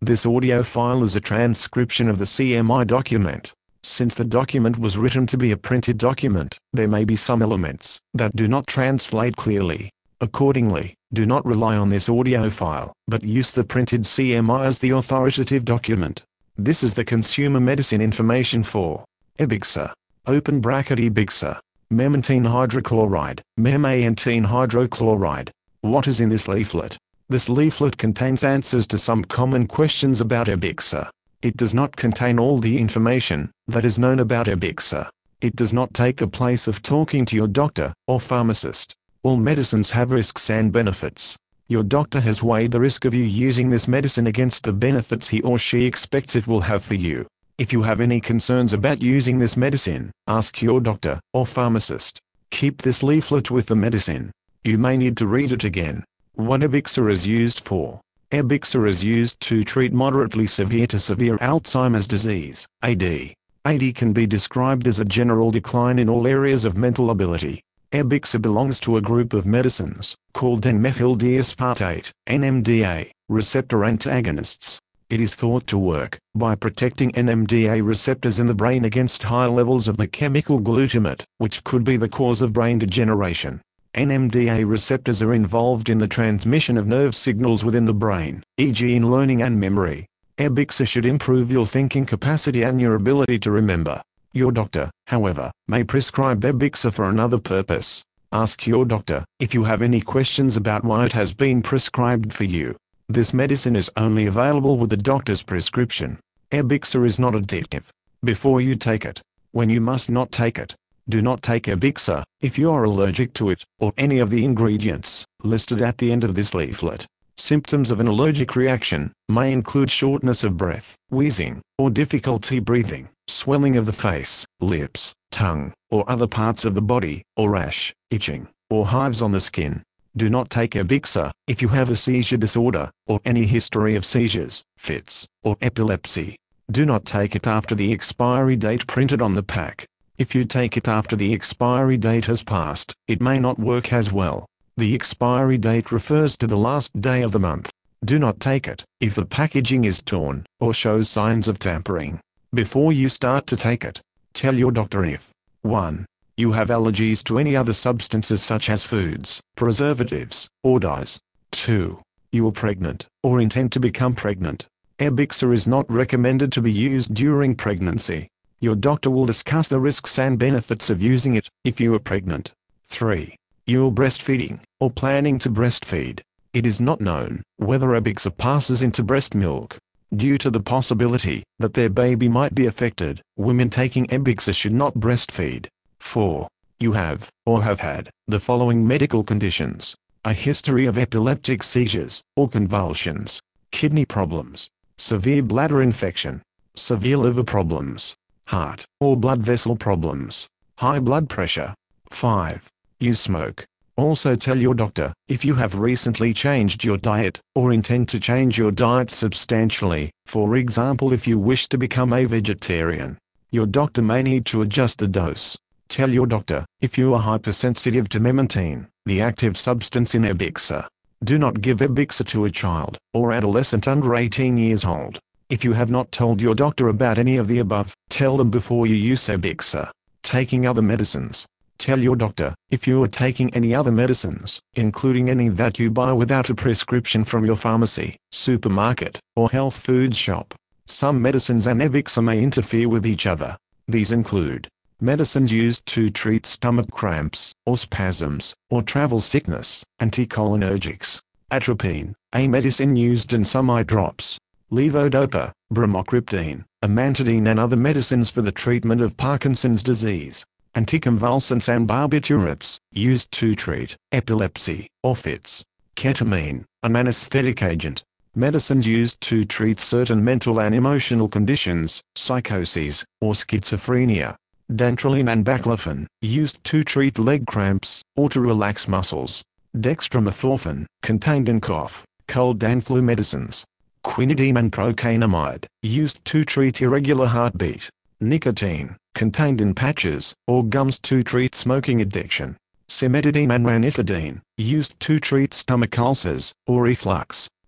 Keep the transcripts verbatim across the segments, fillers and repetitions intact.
This audio file is a transcription of the C M I document. Since the document was written to be a printed document, there may be some elements that do not translate clearly. Accordingly, do not rely on this audio file, but use the printed C M I as the authoritative document. This is the consumer medicine information for Ebixa, open bracket Ebixa, memantine hydrochloride, memantine hydrochloride. What is in this leaflet? This leaflet contains answers to some common questions about Ebixa. It does not contain all the information that is known about Ebixa. It does not take the place of talking to your doctor or pharmacist. All medicines have risks and benefits. Your doctor has weighed the risk of you using this medicine against the benefits he or she expects it will have for you. If you have any concerns about using this medicine, ask your doctor or pharmacist. Keep this leaflet with the medicine. You may need to read it again. What Ebixa is used for. Ebixa is used to treat moderately severe to severe Alzheimer's disease, A D. A D can be described as a general decline in all areas of mental ability. Ebixa belongs to a group of medicines called N-methyl-D-aspartate, N M D A, receptor antagonists. It is thought to work by protecting N M D A receptors in the brain against high levels of the chemical glutamate, which could be the cause of brain degeneration. N M D A receptors are involved in the transmission of nerve signals within the brain, for example in learning and memory. Ebixa should improve your thinking capacity and your ability to remember. Your doctor, however, may prescribe Ebixa for another purpose. Ask your doctor if you have any questions about why it has been prescribed for you. This medicine is only available with the doctor's prescription. Ebixa is not addictive. Before you take it. When you must not take it. Do not take Ebixa if you are allergic to it or any of the ingredients listed at the end of this leaflet. Symptoms of an allergic reaction may include shortness of breath, wheezing, or difficulty breathing, swelling of the face, lips, tongue, or other parts of the body, or rash, itching, or hives on the skin. Do not take Ebixa if you have a seizure disorder or any history of seizures, fits, or epilepsy. Do not take it after the expiry date printed on the pack. If you take it after the expiry date has passed, it may not work as well. The expiry date refers to the last day of the month. Do not take it if the packaging is torn or shows signs of tampering. Before you start to take it, tell your doctor if one You have allergies to any other substances such as foods, preservatives, or dyes. two You are pregnant or intend to become pregnant. Ebixa is not recommended to be used during pregnancy. Your doctor will discuss the risks and benefits of using it if you are pregnant. three You are breastfeeding or planning to breastfeed. It is not known whether Ebixa passes into breast milk. Due to the possibility that their baby might be affected, women taking Ebixa should not breastfeed. four You have, or have had, the following medical conditions: a history of epileptic seizures or convulsions, kidney problems, severe bladder infection, severe liver problems, heart or blood vessel problems, high blood pressure. five You smoke. Also tell your doctor if you have recently changed your diet or intend to change your diet substantially, for example if you wish to become a vegetarian. Your doctor may need to adjust the dose. Tell your doctor if you are hypersensitive to memantine, the active substance in Ebixa. Do not give Ebixa to a child or adolescent under eighteen years old. If you have not told your doctor about any of the above, tell them before you use Ebixa. Taking other medicines. Tell your doctor if you are taking any other medicines, including any that you buy without a prescription from your pharmacy, supermarket, or health food shop. Some medicines and Ebixa may interfere with each other. These include medicines used to treat stomach cramps, or spasms, or travel sickness, anticholinergics, atropine, a medicine used in some eye drops, levodopa, bromocriptine, amantadine and other medicines for the treatment of Parkinson's disease, anticonvulsants and barbiturates, used to treat epilepsy or fits, ketamine, an anesthetic agent, medicines used to treat certain mental and emotional conditions, psychoses, or schizophrenia, dantrolene and baclofen, used to treat leg cramps or to relax muscles, dextromethorphan, contained in cough, cold and flu medicines, quinidine and procainamide, used to treat irregular heartbeat, nicotine, contained in patches or gums to treat smoking addiction, cimetidine and ranitidine, used to treat stomach ulcers or reflux,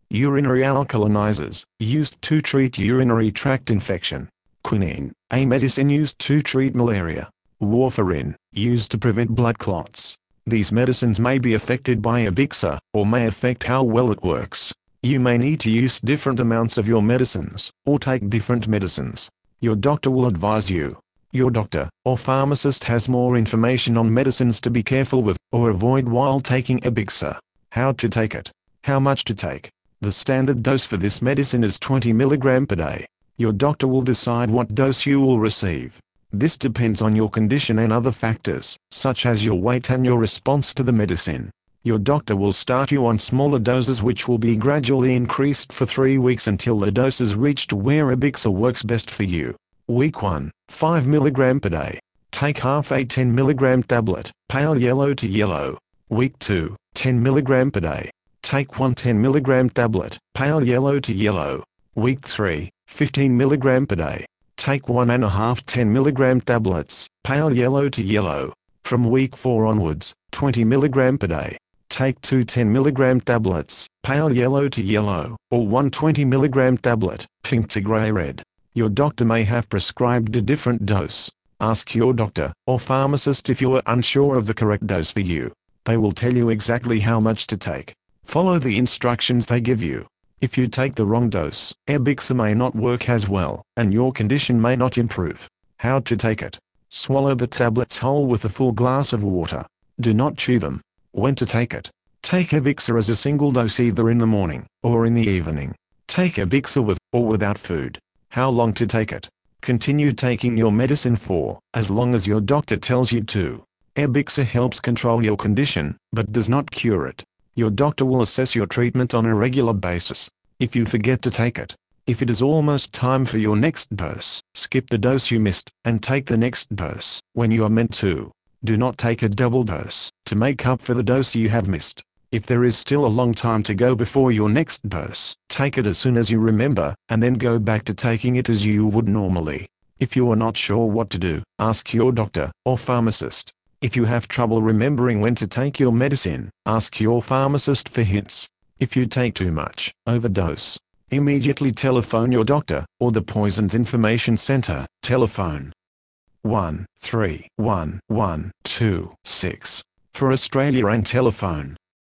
Urinary alkalinizers, used to treat urinary tract infection. Quinine, a medicine used to treat malaria. Warfarin, used to prevent blood clots. These medicines may be affected by Ebixa, or may affect how well it works. You may need to use different amounts of your medicines, or take different medicines. Your doctor will advise you. Your doctor, or pharmacist has more information on medicines to be careful with, or avoid while taking Ebixa. How to take it. How much to take. The standard dose for this medicine is twenty milligrams per day. Your doctor will decide what dose you will receive. This depends on your condition and other factors, such as your weight and your response to the medicine. Your doctor will start you on smaller doses which will be gradually increased for three weeks until the dose is reached where Ebixa works best for you. Week one, five milligrams per day. Take half a ten milligram tablet, pale yellow to yellow. Week two, ten milligrams per day. Take one ten milligram tablet, pale yellow to yellow. Week three, fifteen milligrams per day. Take one and a half ten milligram tablets, pale yellow to yellow. From week four onwards, twenty milligrams per day. Take two ten milligram tablets, pale yellow to yellow, or one twenty milligram tablet, pink to gray red. Your doctor may have prescribed a different dose. Ask your doctor, or pharmacist if you are unsure of the correct dose for you. They will tell you exactly how much to take. Follow the instructions they give you. If you take the wrong dose, Ebixa may not work as well, and your condition may not improve. How to take it. Swallow the tablets whole with a full glass of water. Do not chew them. When to take it. Take Ebixa as a single dose either in the morning, or in the evening. Take Ebixa with, or without food. How long to take it. Continue taking your medicine for, as long as your doctor tells you to. Ebixa helps control your condition, but does not cure it. Your doctor will assess your treatment on a regular basis. If you forget to take it, if it is almost time for your next dose, skip the dose you missed, and take the next dose, when you are meant to. Do not take a double dose, to make up for the dose you have missed. If there is still a long time to go before your next dose, take it as soon as you remember, and then go back to taking it as you would normally. If you are not sure what to do, ask your doctor, or pharmacist. If you have trouble remembering when to take your medicine, ask your pharmacist for hints. If you take too much, overdose, immediately telephone your doctor, or the Poisons Information Center. Telephone one three one one two six. For Australia, and telephone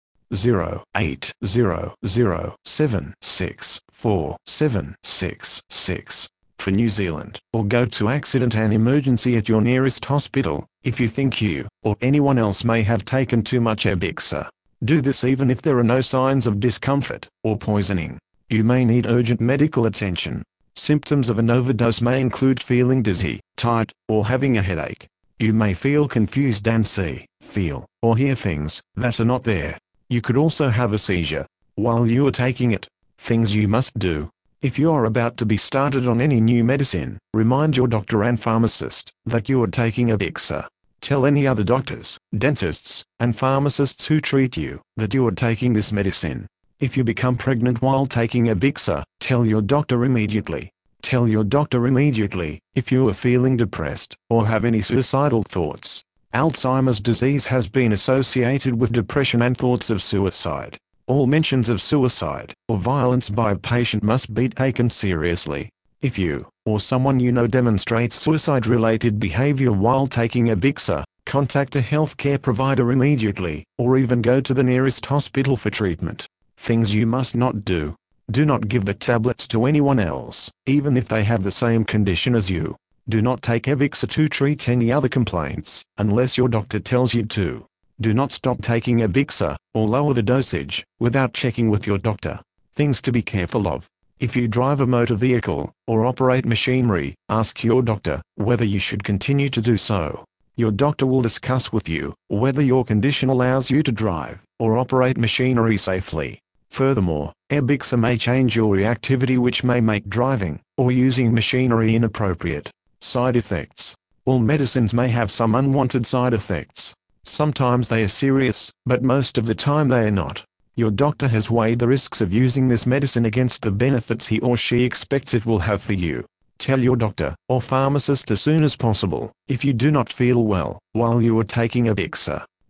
zero eight zero zero seven six four seven six six. For New Zealand, or go to accident and emergency at your nearest hospital, if you think you, or anyone else may have taken too much Ebixa. Do this even if there are no signs of discomfort, or poisoning. You may need urgent medical attention. Symptoms of an overdose may include feeling dizzy, tired, or having a headache. You may feel confused and see, feel, or hear things that are not there. You could also have a seizure while you are taking it. Things you must do. If you are about to be started on any new medicine, remind your doctor and pharmacist that you are taking Ebixa. Tell any other doctors, dentists, and pharmacists who treat you that you are taking this medicine. If you become pregnant while taking Ebixa, tell your doctor immediately. Tell your doctor immediately if you are feeling depressed or have any suicidal thoughts. Alzheimer's disease has been associated with depression and thoughts of suicide. All mentions of suicide or violence by a patient must be taken seriously. If you, or someone you know demonstrates suicide-related behavior while taking Ebixa, contact a healthcare provider immediately, or even go to the nearest hospital for treatment. Things you must not do. Do not give the tablets to anyone else, even if they have the same condition as you. Do not take Ebixa to treat any other complaints, unless your doctor tells you to. Do not stop taking Ebixa, or lower the dosage, without checking with your doctor. Things to be careful of. If you drive a motor vehicle, or operate machinery, ask your doctor whether you should continue to do so. Your doctor will discuss with you whether your condition allows you to drive, or operate machinery safely. Furthermore, Ebixa may change your reactivity, which may make driving, or using machinery inappropriate. Side effects. All medicines may have some unwanted side effects. Sometimes they are serious, but most of the time they are not. Your doctor has weighed the risks of using this medicine against the benefits he or she expects it will have for you. Tell your doctor, or pharmacist as soon as possible, if you do not feel well, while you are taking Ebixa.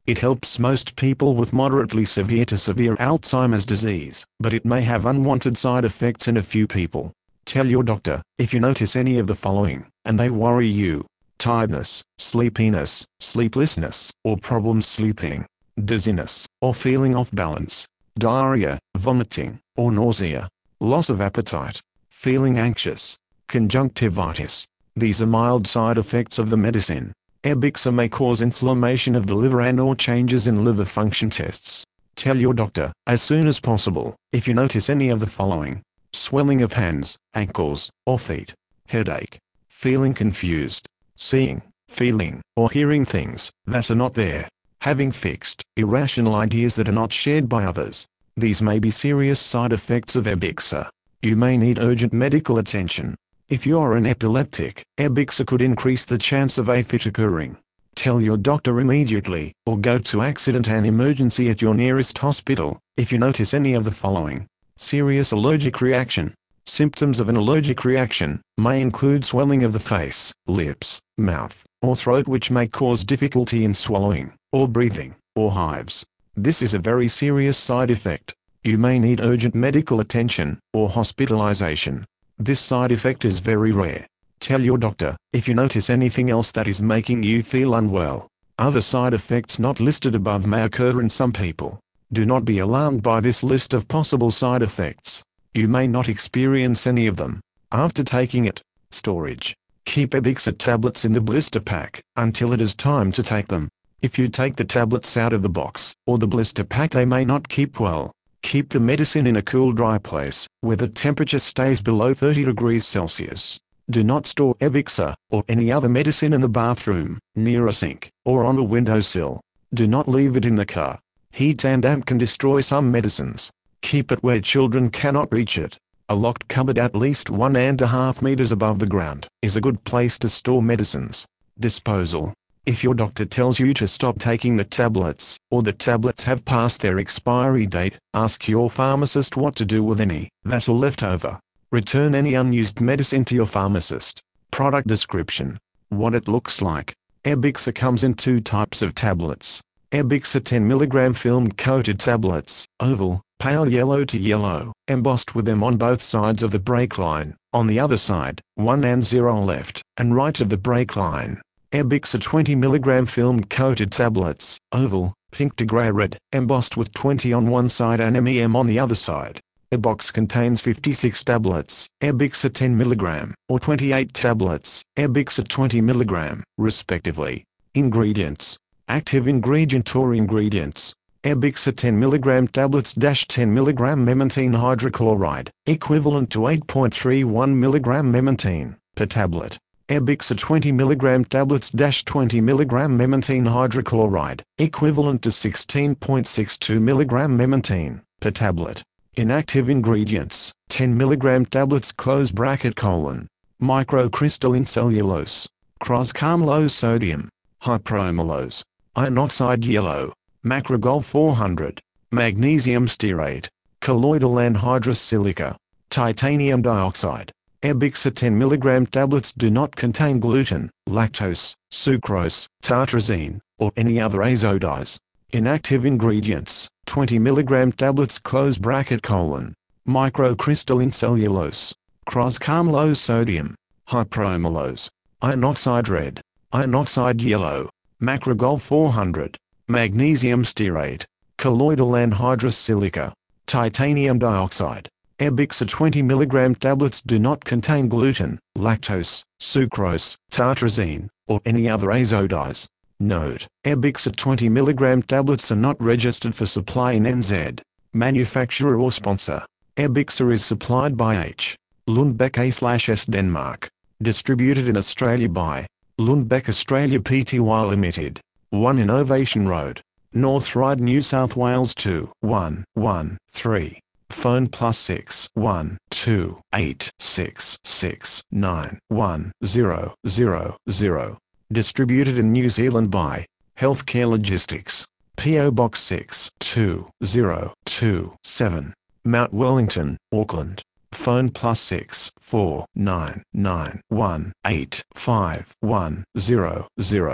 It helps most people with moderately severe to severe Alzheimer's disease, but it may have unwanted side effects in a few people. Tell your doctor if you notice any of the following, and they worry you: tiredness, sleepiness, sleeplessness, or problems sleeping, dizziness, or feeling off balance, diarrhea, vomiting, or nausea, loss of appetite, feeling anxious, conjunctivitis. These are mild side effects of the medicine. Ebixa may cause inflammation of the liver and/or changes in liver function tests. Tell your doctor as soon as possible if you notice any of the following: swelling of hands, ankles, or feet, headache, feeling confused, seeing, feeling, or hearing things that are not there, having fixed, irrational ideas that are not shared by others. These may be serious side effects of Ebixa. You may need urgent medical attention. If you are an epileptic, Ebixa could increase the chance of a fit occurring. Tell your doctor immediately, or go to accident and emergency at your nearest hospital, if you notice any of the following: serious allergic reaction. Symptoms of an allergic reaction may include swelling of the face, lips, mouth, or throat, which may cause difficulty in swallowing, or breathing, or hives. This is a very serious side effect. You may need urgent medical attention, or hospitalization. This side effect is very rare. Tell your doctor if you notice anything else that is making you feel unwell. Other side effects not listed above may occur in some people. Do not be alarmed by this list of possible side effects. You may not experience any of them after taking it. Storage. Keep Ebixa tablets in the blister pack until it is time to take them. If you take the tablets out of the box or the blister pack, they may not keep well. Keep the medicine in a cool, dry place where the temperature stays below thirty degrees Celsius. Do not store Ebixa or any other medicine in the bathroom, near a sink, or on a windowsill. Do not leave it in the car. Heat and damp can destroy some medicines. Keep it where children cannot reach it. A locked cupboard at least one and a half meters above the ground is a good place to store medicines. Disposal. If your doctor tells you to stop taking the tablets, or the tablets have passed their expiry date, ask your pharmacist what to do with any that are left over. Return any unused medicine to your pharmacist. Product description. What it looks like. Ebixa comes in two types of tablets. Ebixa ten milligram film-coated tablets, oval, pale yellow to yellow, embossed with them on both sides of the break line. On the other side, one and zero left and right of the break line. Ebixa twenty milligram film-coated tablets, oval, pink to grey red, embossed with twenty on one side and M E M on the other side. A box contains fifty-six tablets, Ebixa ten milligram, or twenty-eight tablets, Ebixa twenty milligram, respectively. Ingredients. Active ingredient or ingredients. Ebixa ten milligram tablets ten milligram memantine hydrochloride, equivalent to eight point three one milligram memantine, per tablet. Ebixa twenty milligram tablets twenty milligram memantine hydrochloride, equivalent to sixteen point six two milligram memantine, per tablet. Inactive ingredients, ten milligram tablets close bracket colon, microcrystalline cellulose, cross-carmylose sodium, hypromylose, iron oxide yellow, macrogol four hundred, magnesium stearate, colloidal anhydrous silica, titanium dioxide. Ebixa ten milligram tablets do not contain gluten, lactose, sucrose, tartrazine, or any other azo-dyes. Inactive ingredients, twenty milligram tablets close bracket colon, microcrystalline cellulose, cross-carmylose sodium, hypromylose, iron oxide red, iron oxide yellow, macrogol four hundred, magnesium stearate, colloidal anhydrous silica, titanium dioxide. Ebixa twenty milligram tablets do not contain gluten, lactose, sucrose, tartrazine, or any other azo-dyes. Note: Ebixa twenty milligram tablets are not registered for supply in N Z. Manufacturer or sponsor. Ebixa is supplied by H. Lundbeck A/S Denmark. Distributed in Australia by Lundbeck Australia Pty Limited. one Innovation Road, North Ryde, New South Wales two one one three. Phone plus six one two eight six six nine one zero zero zero. Distributed in New Zealand by Healthcare Logistics. P O Box six two zero two seven. Mount Wellington, Auckland. Phone plus six four nine nine one eight five one zero zero.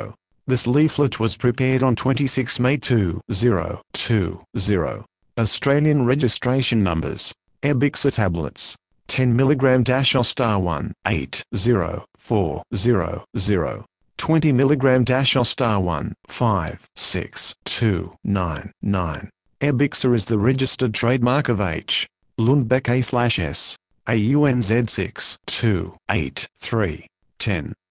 This leaflet was prepared on twenty-sixth May two thousand twenty. Australian registration numbers. Ebixa tablets. ten milligram Ostar one eight zero four zero zero. twenty milligram Ostar one five six two nine nine. Ebixa is the registered trademark of H. Lundbeck A S, A U N Z six two eight three one